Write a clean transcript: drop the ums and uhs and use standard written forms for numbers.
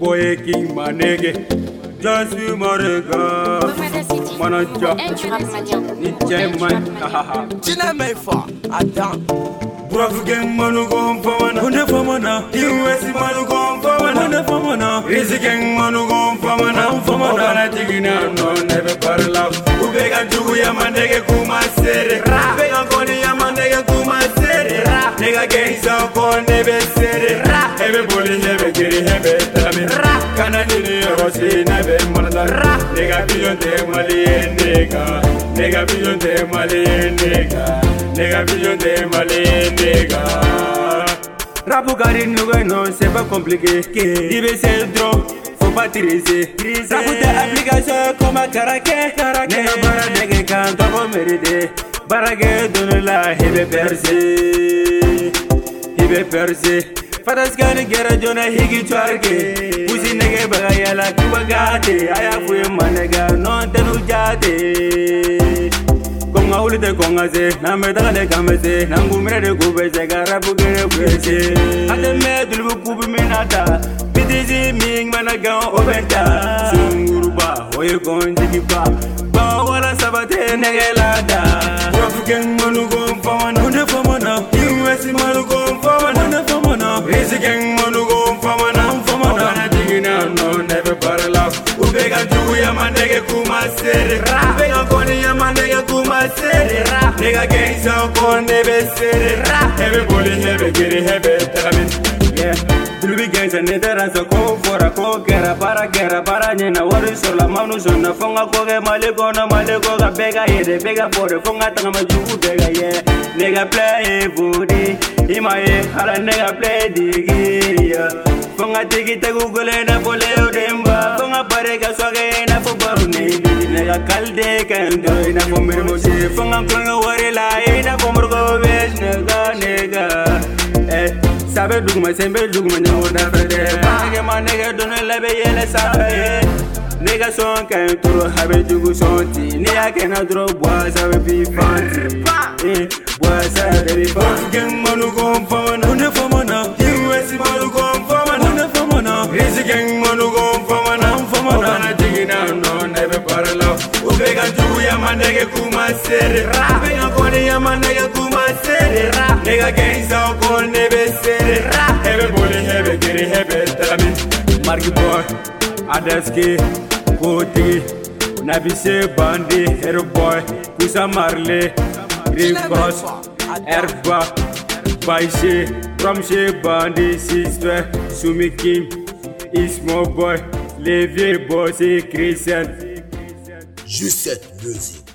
boy king my nigga. Just be my nigga. Manager. It's man. Haha. Tina Mayfa. Adam. Bravo gang manu gon famana. Hune famana. US manu gon famana. Hune famana. Easy gang manu gon famana. Famana. Ogana tigina no never parla. Ubega jugu ya mandege kuma sere. Ubega koni ya mandege kuma sere. Nigga gang so kon nebe sere. Hebe boli hebe giri hebe tami. Kana nini rosi nebe manada. Nigga biyon te mali nigga. Nigga biyon te mali nigga. Nigga biyon te mali nigga. Rapu gari nuga non c'est pas compliqué. Dibe c'est drôle, faut pas triser. Rapu te application comme un karaké. Nigga bara nigga quand on va mériter. Barage donne la hebe percé. Hebe percé. Fadas gani gera jona higi twarke. Pusi nigga baga yala kuba gate. Aya fuye manega non tenu jate. Konga ulite konga se, na medala de kamese, na ngumire de kubese, garapu gere kwese. Ate me dulbu kubi minata, bitizi ming managa obenta. Sunguruba, oye konjiki ba, ba wala sabate negelada. Rafu gang manu gon famana, hune famana. US manu gon famana, hune famana. Easy gang manu gon famana, famana. Ogana tigina no never parla. Ubega jugu ya mandege kuma sere. Ubega koni ya mandege kuma sere. Nigga gang so kon nebe sere. Hebe boli hebe giri hebe telamin. Yeah. Dulubi gang sa netera so ko fora ko gera para nyena wari so la manu so na fonga ko ge male ko ga bega yede bega bore fonga tanga ma jugu bega yeah. Nigga play booty. Imaye hala nigga play digi yeah. Fonga tigi te google na bole odemba. Fonga pare ga swage na fo baruni. Nigga kalde kando na fo mirmo se. Fonga konga wari la ina fo murgo besh nigga. Sabe dugma sembe dugma nyawo da fede. Page ma nigga donne lebe yele sabe. Nigga son kan turo habe jugu sonti. Ni akena dro bois sabe bi fanti. Bois sabe bi fanti. Gang manu gon famana, hune famana. US manu gon famana, hune famana. Easy gang manu gon famana, famana. Ogana tigina no nebe parla. Ubega jugu ya mandege kuma sere. Ubega koni ya mandege kuma sere. Nigga gang so kon nebe sere. Hebe boli hebe giri hebe telamin. Marky boy, Adaski, Koti, Nabise Bandi, Hero boy, Kusa Marley, Green Cross, Erba, Baishe, Ramshe Bandi, Sister, Sumi Kim, Ismo boy, Levier Bossy, Christian. Juste music.